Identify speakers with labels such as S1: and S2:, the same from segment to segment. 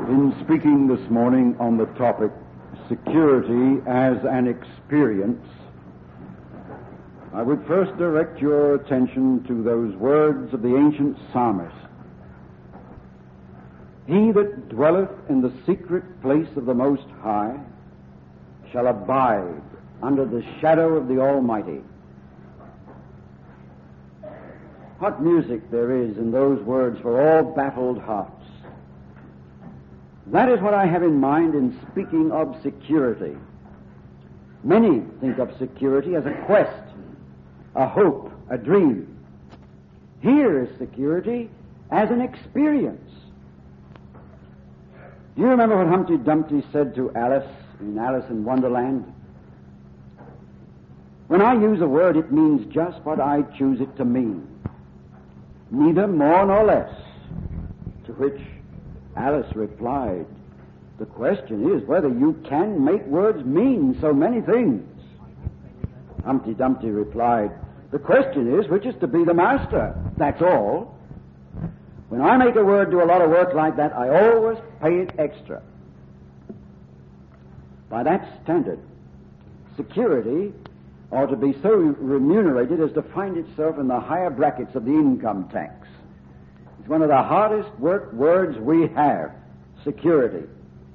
S1: In speaking this morning on the topic, security as an experience, I would first direct your attention to those words of the ancient psalmist. He that dwelleth in the secret place of the Most High shall abide under the shadow of the Almighty. What music there is in those words for all baffled hearts. That is what I have in mind in speaking of security. Many think of security as a quest, a hope, a dream. Here is security as an experience. Do you remember what Humpty Dumpty said to Alice in Alice in Wonderland? When I use a word, it means just what I choose it to mean, neither more nor less. To which Alice replied, "The question is whether you can make words mean so many things." Humpty Dumpty replied, "The question is which is to be the master, that's all. When I make a word do a lot of work like that, I always pay it extra." By that standard, security ought to be so remunerated as to find itself in the higher brackets of the income tax. It's one of the hardest words we have, security.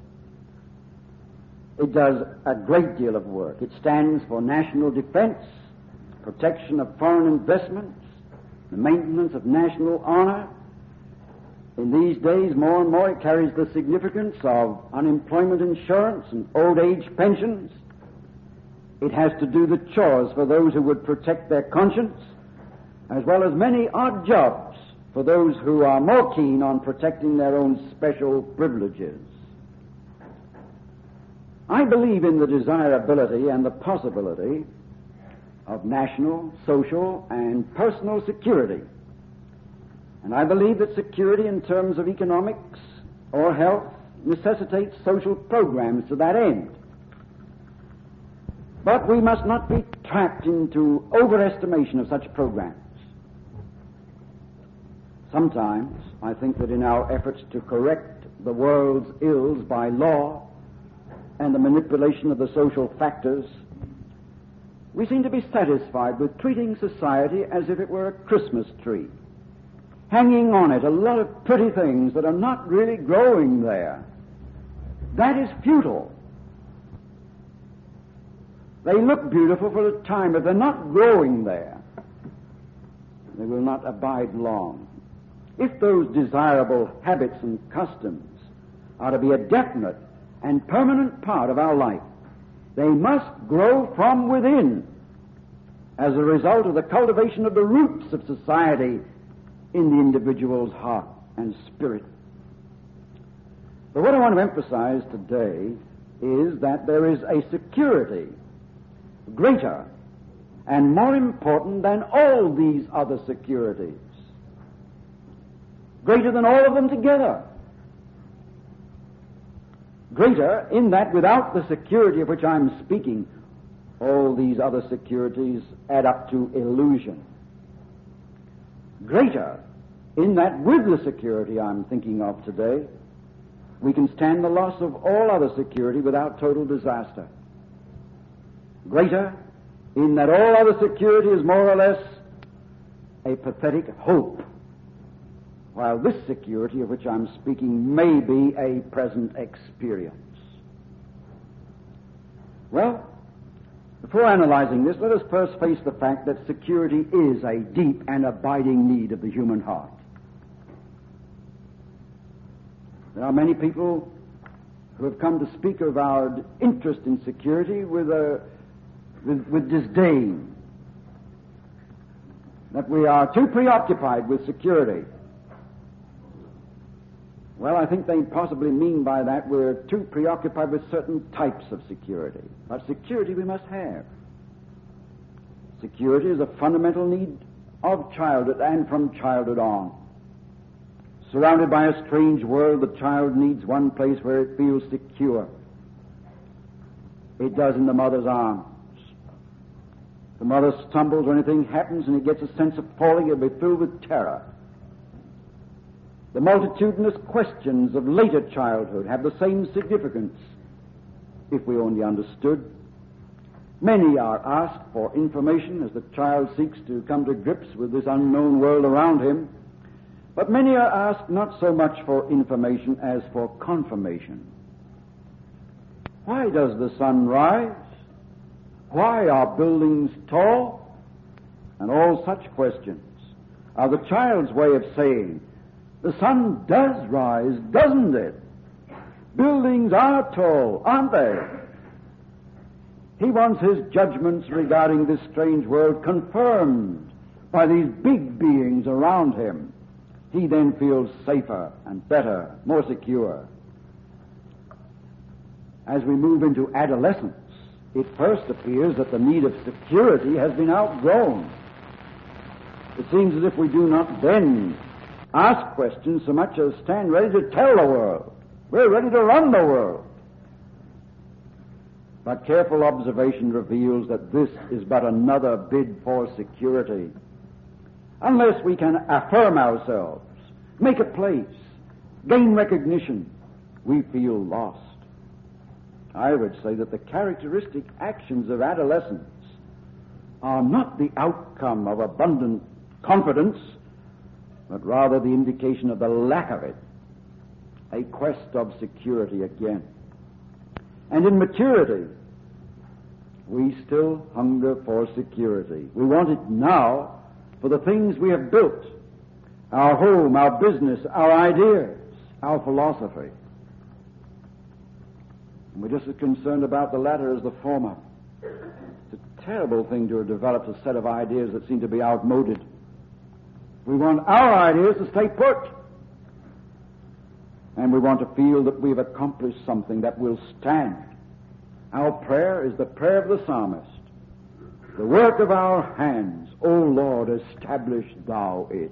S1: It does a great deal of work. It stands for national defense, protection of foreign investments, the maintenance of national honor. In these days, more and more, it carries the significance of unemployment insurance and old age pensions. It has to do the chores for those who would protect their conscience, as well as many odd jobs for those who are more keen on protecting their own special privileges. I believe in the desirability and the possibility of national, social, and personal security. And I believe that security in terms of economics or health necessitates social programs to that end. But we must not be trapped into overestimation of such programs. Sometimes I think that in our efforts to correct the world's ills by law and the manipulation of the social factors, we seem to be satisfied with treating society as if it were a Christmas tree, hanging on it a lot of pretty things that are not really growing there. That is futile. They look beautiful for a time, but they're not growing there. They will not abide long. If those desirable habits and customs are to be a definite and permanent part of our life, they must grow from within as a result of the cultivation of the roots of society in the individual's heart and spirit. But what I want to emphasize today is that there is a security greater and more important than all these other securities, greater than all of them together. Greater in that without the security of which I'm speaking, all these other securities add up to illusion. Greater in that with the security I'm thinking of today, we can stand the loss of all other security without total disaster. Greater in that all other security is more or less a pathetic hope, while this security of which I'm speaking may be a present experience. Well, before analyzing this, let us first face the fact that security is a deep and abiding need of the human heart. There are many people who have come to speak of our interest in security with disdain, that we are too preoccupied with security. Well, I think they possibly mean by that we're too preoccupied with certain types of security. But security we must have. Security is a fundamental need of childhood and from childhood on. Surrounded by a strange world, the child needs one place where it feels secure. It does in the mother's arms. The mother stumbles or anything happens and he gets a sense of falling, he'll be filled with terror. The multitudinous questions of later childhood have the same significance, if we only understood. Many are asked for information as the child seeks to come to grips with this unknown world around him, but many are asked not so much for information as for confirmation. Why does the sun rise? Why are buildings tall? And all such questions are the child's way of saying, the sun does rise, doesn't it? Buildings are tall, aren't they? He wants his judgments regarding this strange world confirmed by these big beings around him. He then feels safer and better, more secure. As we move into adolescence, it first appears that the need of security has been outgrown. It seems as if we do not then ask questions so much as stand ready to tell the world. We're ready to run the world. But careful observation reveals that this is but another bid for security. Unless we can affirm ourselves, make a place, gain recognition, we feel lost. I would say that the characteristic actions of adolescence are not the outcome of abundant confidence, but rather the indication of the lack of it, a quest of security again. And in maturity, we still hunger for security. We want it now for the things we have built, our home, our business, our ideas, our philosophy. And we're just as concerned about the latter as the former. It's a terrible thing to have developed a set of ideas that seem to be outmoded. We want our ideas to stay put. And we want to feel that we've accomplished something that will stand. Our prayer is the prayer of the psalmist. The work of our hands, O Lord, establish thou it.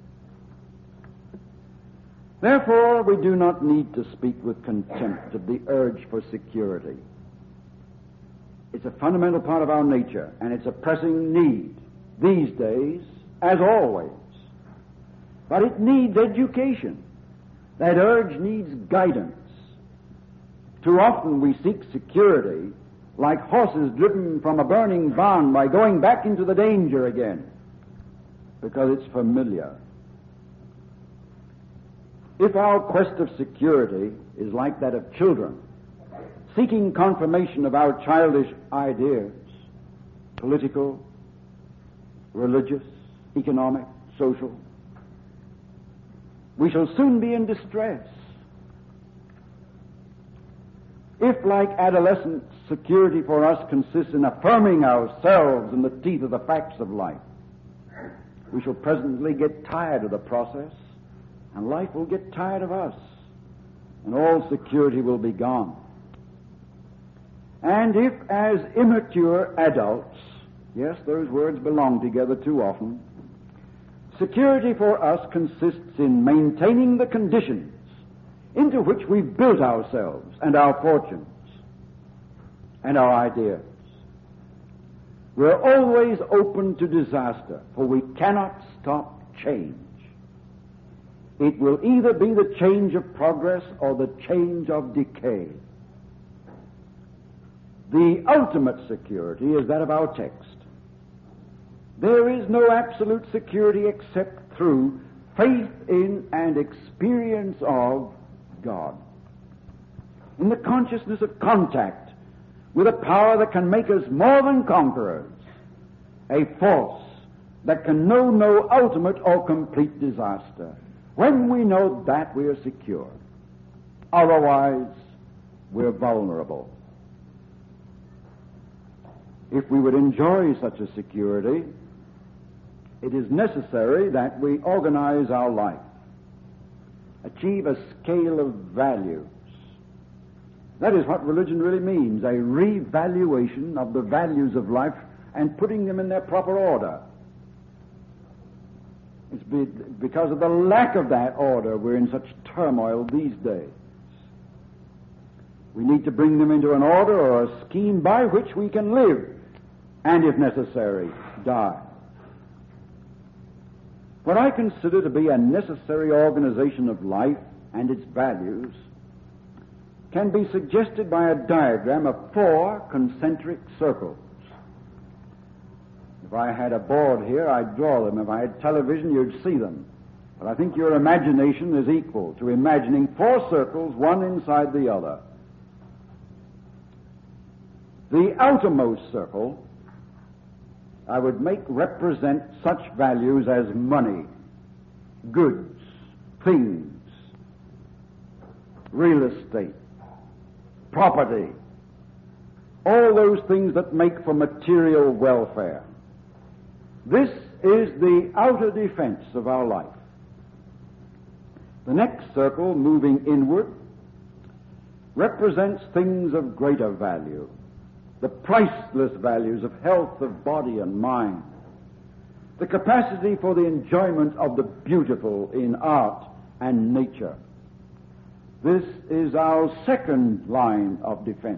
S1: Therefore, we do not need to speak with contempt of the urge for security. It's a fundamental part of our nature, and it's a pressing need these days, as always. But it needs education. That urge needs guidance. Too often we seek security like horses driven from a burning barn by going back into the danger again, because it's familiar. If our quest of security is like that of children, seeking confirmation of our childish ideas, political, religious, economic, social, we shall soon be in distress. If, like adolescent, security for us consists in affirming ourselves in the teeth of the facts of life, we shall presently get tired of the process, and life will get tired of us, and all security will be gone. And if, as immature adults, yes, those words belong together too often, security for us consists in maintaining the conditions into which we've built ourselves and our fortunes and our ideas. We're always open to disaster, for we cannot stop change. It will either be the change of progress or the change of decay. The ultimate security is that of our text. There is no absolute security except through faith in and experience of God. In the consciousness of contact with a power that can make us more than conquerors, a force that can know no ultimate or complete disaster. When we know that, we are secure. Otherwise, we're vulnerable. If we would enjoy such a security, it is necessary that we organize our life, achieve a scale of values. That is what religion really means, a revaluation of the values of life and putting them in their proper order. It's because of the lack of that order we're in such turmoil these days. We need to bring them into an order or a scheme by which we can live and, if necessary, die. what I consider to be a necessary organization of life and its values can be suggested by a diagram of 4 concentric circles. If I had a board here, I'd draw them. If I had television, you'd see them. But I think your imagination is equal to imagining 4 circles, one inside the other. The outermost circle I would make represent such values as money, goods, things, real estate, property, all those things that make for material welfare. This is the outer defense of our life. The next circle, moving inward, represents things of greater value, the priceless values of health of body and mind, the capacity for the enjoyment of the beautiful in art and nature. This is our second line of defense.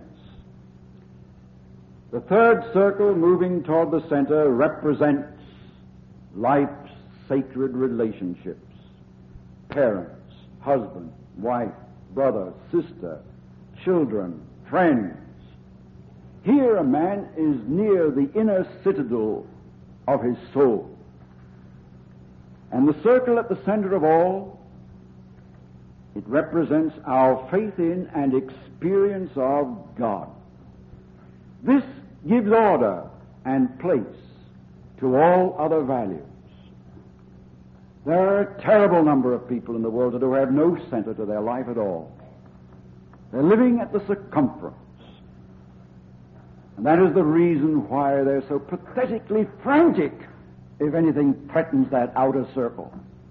S1: The third circle, moving toward the center, represents life's sacred relationships. Parents, husband, wife, brother, sister, children, friends. Here a man is near the inner citadel of his soul. And the circle at the center of all, it represents our faith in and experience of God. This gives order and place to all other values. There are a terrible number of people in the world who have no center to their life at all. They're living at the circumference. And that is the reason why they're so pathetically frantic if anything threatens that outer circle.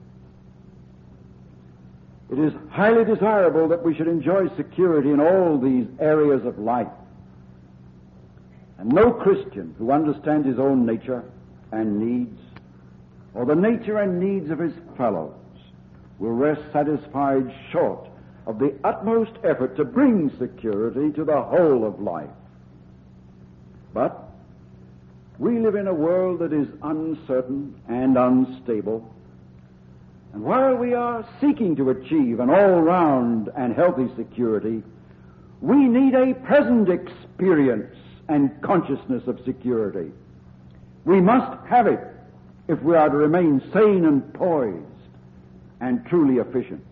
S1: It is highly desirable that we should enjoy security in all these areas of life. And no Christian who understands his own nature and needs, or the nature and needs of his fellows, will rest satisfied short of the utmost effort to bring security to the whole of life. But we live in a world that is uncertain and unstable, and while we are seeking to achieve an all-round and healthy security, we need a present experience and consciousness of security. We must have it if we are to remain sane and poised and truly efficient.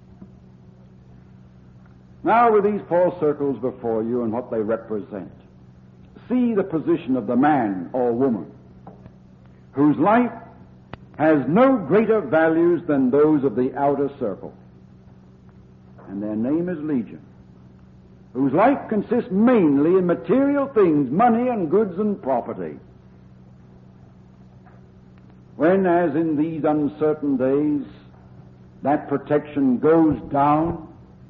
S1: Now, with these 4 circles before you and what they represent, see the position of the man or woman whose life has no greater values than those of the outer circle. And their name is Legion, whose life consists mainly in material things, money and goods and property. When, as in these uncertain days, that protection goes down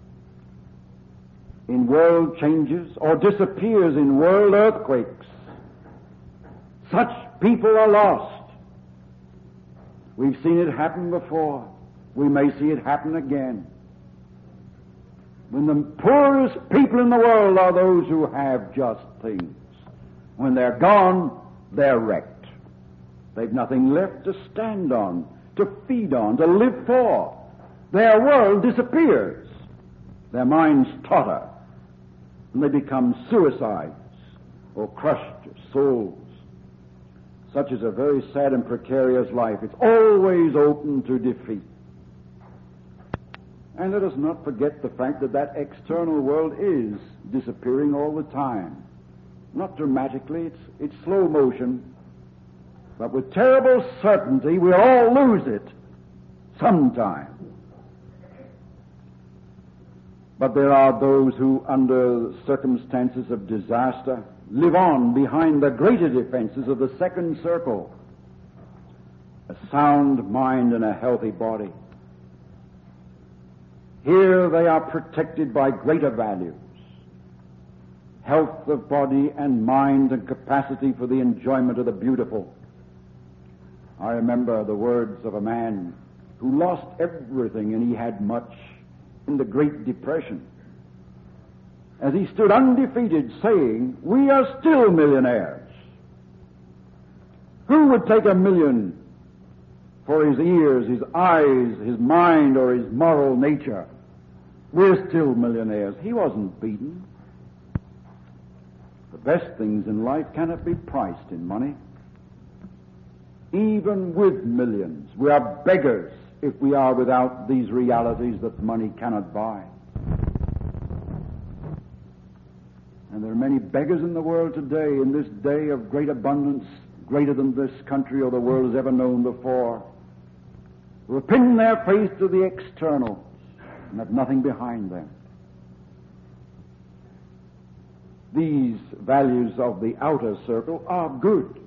S1: in world changes or disappears in world earthquakes, such people are lost. We've seen it happen before. We may see it happen again. When the poorest people in the world are those who have just things. When they're gone, they're wrecked. They've nothing left to stand on, to feed on, to live for. Their world disappears. Their minds totter, and they become suicides or crushed souls. Such is a very sad and precarious life. It's always open to defeat. And let us not forget the fact that that external world is disappearing all the time. Not dramatically, it's slow motion, but with terrible certainty we'll all lose it sometime. But there are those who, under circumstances of disaster, live on behind the greater defenses of the second circle. A sound mind and a healthy body. Here they are protected by greater values. Health of body and mind and capacity for the enjoyment of the beautiful. I remember the words of a man who lost everything and he had much in the Great Depression, as he stood undefeated saying, "We are still millionaires." Who would take $1 million for his ears, his eyes, his mind, or his moral nature. We're still millionaires. He wasn't beaten. The best things in life cannot be priced in money. Even with millions, we are beggars if we are without these realities that money cannot buy. And there are many beggars in the world today, in this day of great abundance, greater than this country or the world has ever known before, who have pinned their faith to the externals and have nothing behind them. These values of the outer circle are good,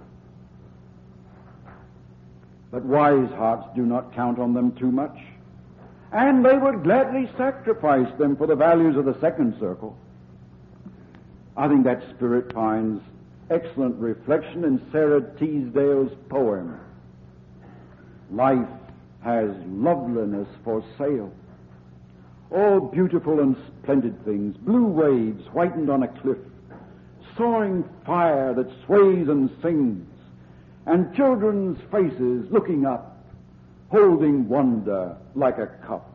S1: but wise hearts do not count on them too much, and they would gladly sacrifice them for the values of the second circle. I think that spirit finds excellent reflection in Sarah Teasdale's poem, Life Has Loveliness for Sale. All beautiful and splendid things, blue waves whitened on a cliff, soaring fire that sways and sings, and children's faces looking up, holding wonder like a cup.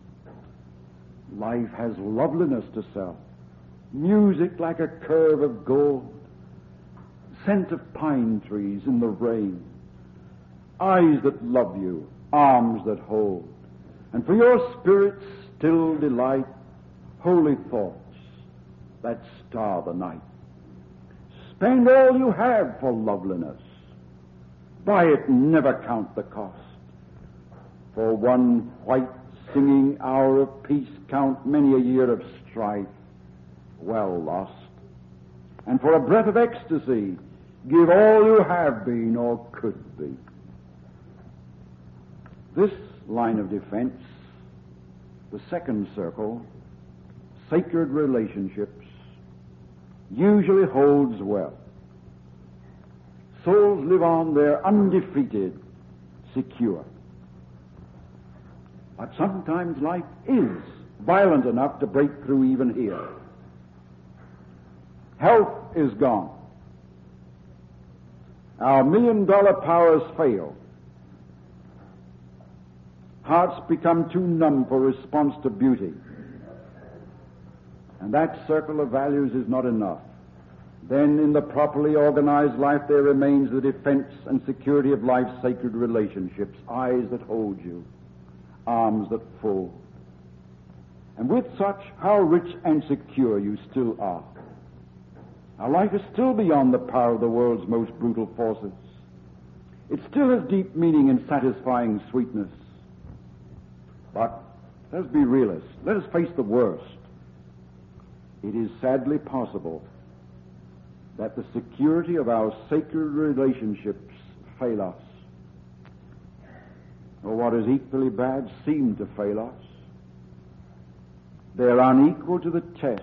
S1: Life has loveliness to sell, music like a curve of gold, scent of pine trees in the rain, eyes that love you, arms that hold, and for your spirit's still delight, holy thoughts that star the night. Spend all you have for loveliness. By it never count the cost. For one white singing hour of peace count many a year of strife well lost. And for a breath of ecstasy give all you have been or could be. This line of defense, the second circle, sacred relationships, usually holds well. Souls live on there undefeated, secure. But sometimes life is violent enough to break through even here. Health is gone. Our million-dollar powers fail. Hearts become too numb for response to beauty. And that circle of values is not enough. Then in the properly organized life there remains the defense and security of life's sacred relationships, eyes that hold you, arms that fold. And with such, how rich and secure you still are. Our life is still beyond the power of the world's most brutal forces. It still has deep meaning and satisfying sweetness. But let's be realists. Let us face the worst. It is sadly possible that the security of our sacred relationships fail us. Or what is equally bad, seem to fail us. They are unequal to the test.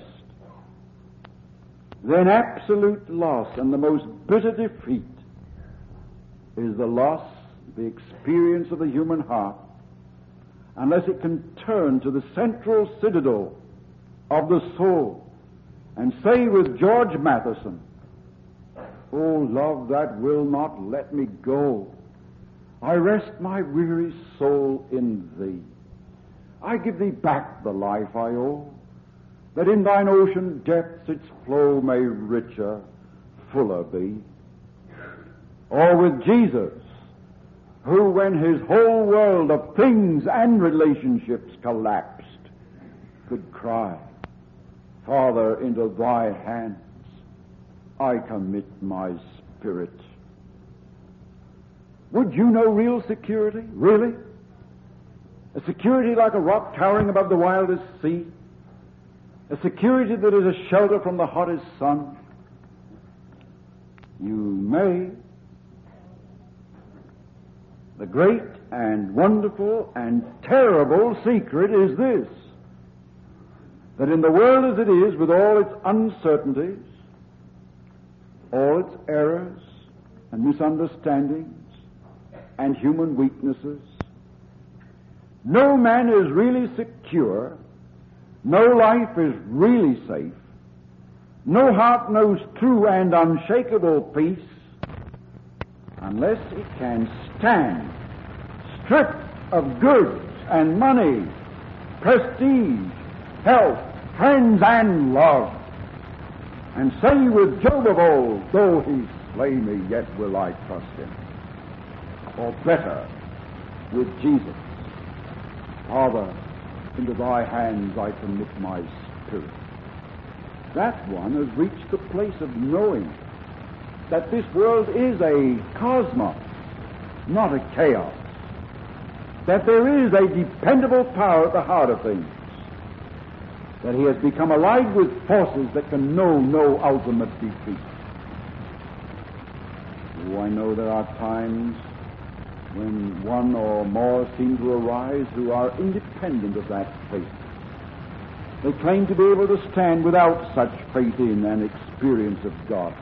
S1: Then absolute loss and the most bitter defeat is the loss, the experience of the human heart, unless it can turn to the central citadel of the soul and say with George Matheson, "O love that will not let me go, I rest my weary soul in thee. I give thee back the life I owe, that in thine ocean depths its flow may richer, fuller be." Or with Jesus, who, when his whole world of things and relationships collapsed, could cry, "Father, into thy hands I commit my spirit." Would you know real security? Really? A security like a rock towering above the wildest sea? A security that is a shelter from the hottest sun? You may. The great and wonderful and terrible secret is this, that in the world as it is, with all its uncertainties, all its errors and misunderstandings and human weaknesses, no man is really secure, no life is really safe, no heart knows true and unshakable peace unless it can stripped of goods and money, prestige, health, friends, and love, and say with Job of old, though he slay me, yet will I trust him. Or better, with Jesus, Father, into thy hands I commit my spirit. That one has reached the place of knowing that this world is a cosmos, not a chaos. That there is a dependable power at the heart of things. That he has become allied with forces that can know no ultimate defeat. Oh, I know there are times when one or more seem to arise who are independent of that faith. They claim to be able to stand without such faith in and experience of God.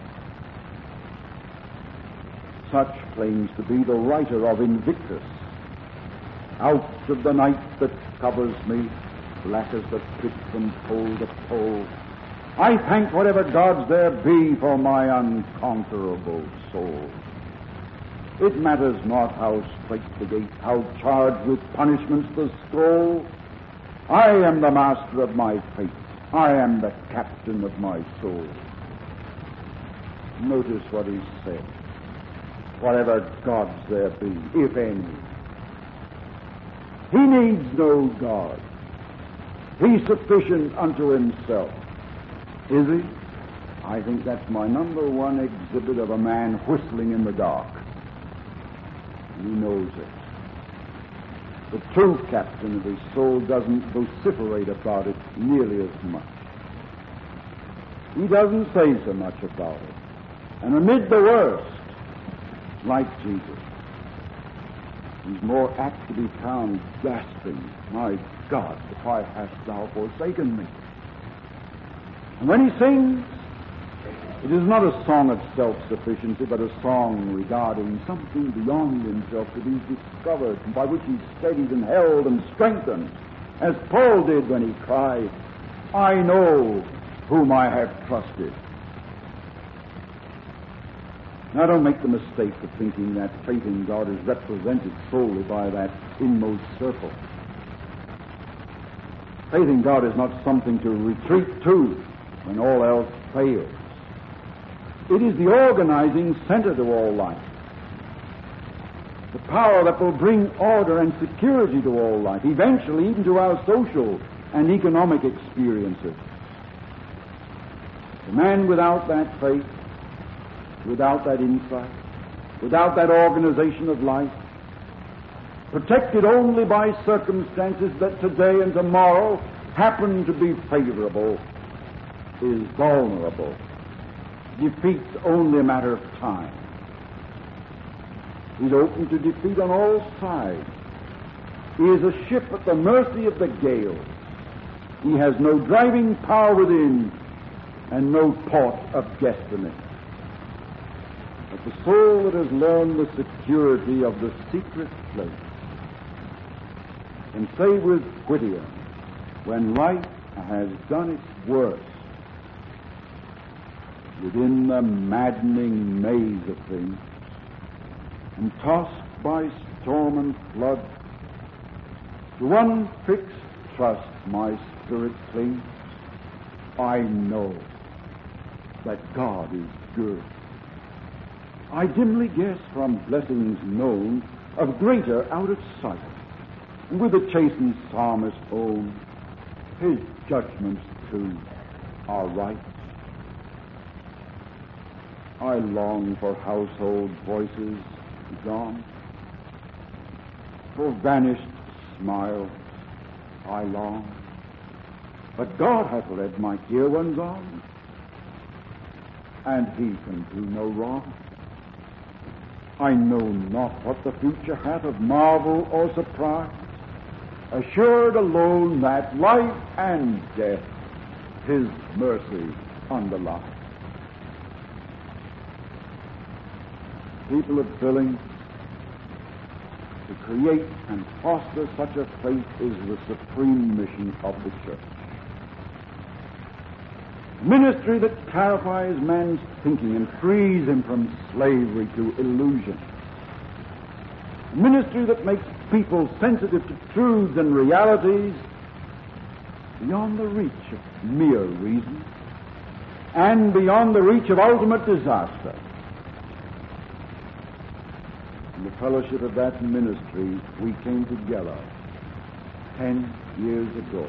S1: Such claims to be the writer of Invictus. Out of the night that covers me, black as the pit from pole to pole, I thank whatever gods there be for my unconquerable soul. It matters not how straight the gate, how charged with punishments the scroll. I am the master of my fate. I am the captain of my soul. Notice what he said. Whatever gods there be, if any. He needs no God. He's sufficient unto himself. Is he? I think that's my number one exhibit of a man whistling in the dark. He knows it. The true captain of his soul doesn't vociferate about it nearly as much. He doesn't say so much about it. And amid the worst, like Jesus, he's more apt to be found gasping, "My God, why hast thou forsaken me?" And when he sings, it is not a song of self-sufficiency, but a song regarding something beyond himself that he's discovered, and by which he's steadied and held and strengthened, as Paul did when he cried, "I know whom I have trusted." Now, don't make the mistake of thinking that faith in God is represented solely by that inmost circle. Faith in God is not something to retreat to when all else fails. It is the organizing center to all life. The power that will bring order and security to all life, eventually even to our social and economic experiences. The man without that faith, without that insight, without that organization of life, protected only by circumstances that today and tomorrow happen to be favorable, is vulnerable. Defeat's only a matter of time. He's open to defeat on all sides. He is a ship at the mercy of the gale. He has no driving power within and no port of destiny. But the soul that has learned the security of the secret place can say with Whittier, when life has done its worst, within the maddening maze of things, and tossed by storm and flood, to one fixed trust my spirit clings. I know that God is good. I dimly guess from blessings known of greater out of sight, and with the chastened psalmist own, his judgments too are right. I long for household voices gone, for vanished smiles I long, but God hath led my dear ones on, and he can do no wrong. I know not what the future hath of marvel or surprise, assured alone that life and death his mercy underlies. People of Billings, to create and foster such a faith is the supreme mission of the church. Ministry that clarifies man's thinking and frees him from slavery to illusion. Ministry that makes people sensitive to truths and realities beyond the reach of mere reason and beyond the reach of ultimate disaster. In the fellowship of that ministry, we came together 10 years ago.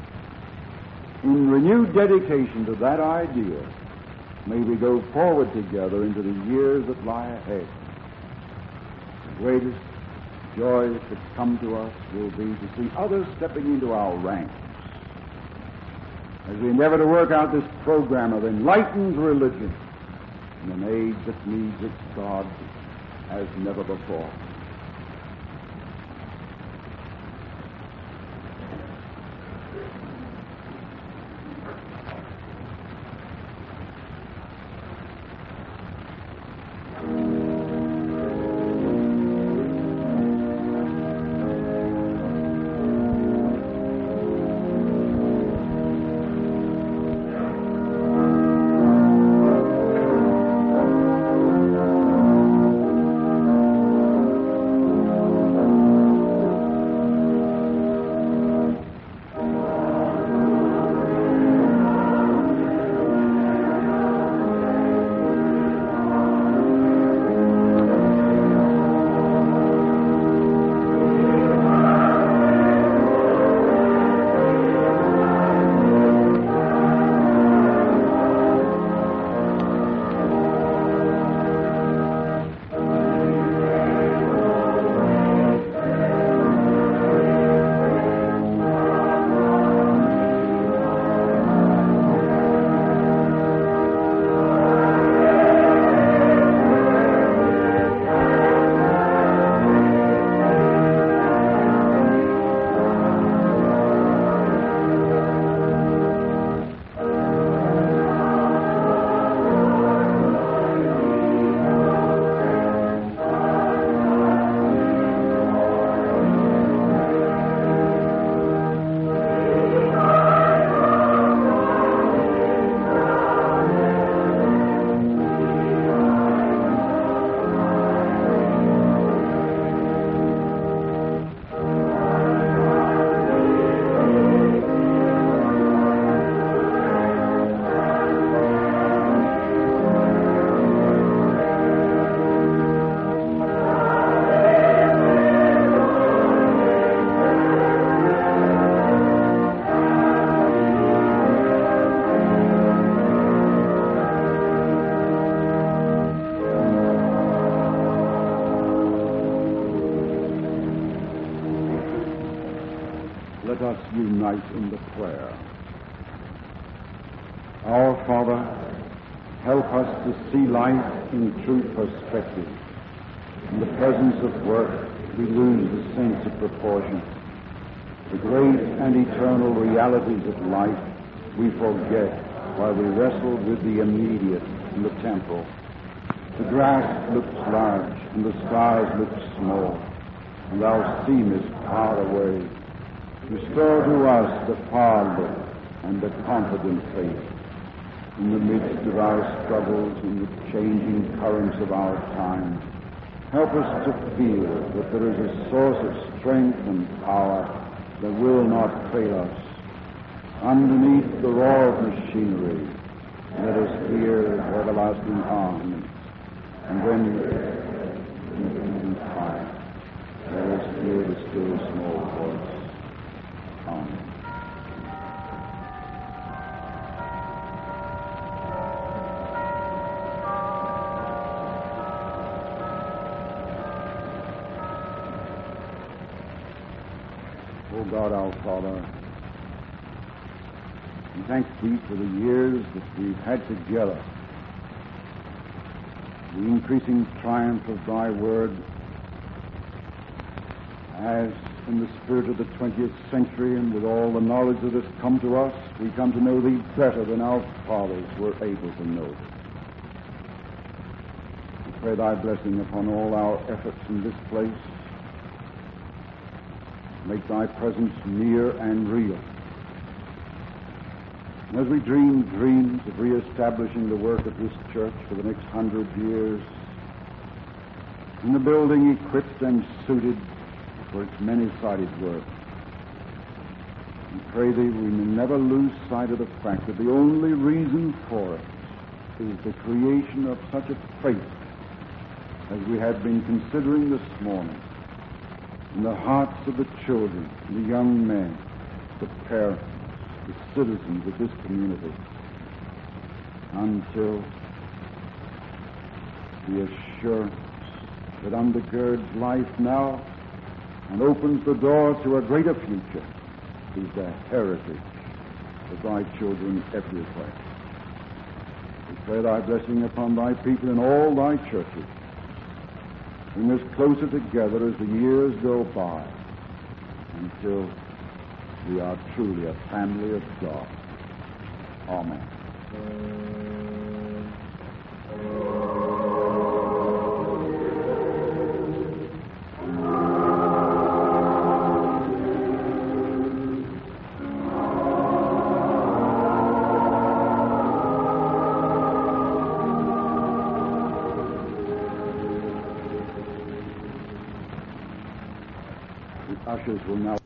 S1: In renewed dedication to that idea, may we go forward together into the years that lie ahead. The greatest joy that could come to us will be to see others stepping into our ranks as we endeavor to work out this program of enlightened religion in an age that needs its God as never before. Let us unite in the prayer. Our Father, help us to see life in true perspective. In the presence of work, we lose the sense of proportion. The great and eternal realities of life we forget while we wrestle with the immediate and the temporal. The grass looks large and the stars look small, and thou seemest far away. Restore to us the far look and the confident faith. In the midst of our struggles and the changing currents of our time, help us to feel that there is a source of strength and power that will not fail us. Underneath the roar of machinery, let us hear His everlasting arms, and when in fire, let us hear the still small voice. Amen. O God, our Father, we thank Thee for the years that we've had together, the increasing triumph of Thy Word, as in the spirit of the 20th century and with all the knowledge that has come to us, we come to know Thee better than our fathers were able to know Thee. We pray Thy blessing upon all our efforts in this place. Make Thy presence near and real. And as we dream dreams of reestablishing the work of this church for the next 100 years, in the building equipped and suited for for its many-sided work. And pray thee we may never lose sight of the fact that the only reason for it is the creation of such a faith as we had been considering this morning in the hearts of the children, the young men, the parents, the citizens of this community, until the assurance that undergirds life now and opens the door to a greater future is the heritage of thy children everywhere. We pray thy blessing upon thy people in all thy churches. Bring us closer together as the years go by until we are truly a family of God. Amen. The ushers will now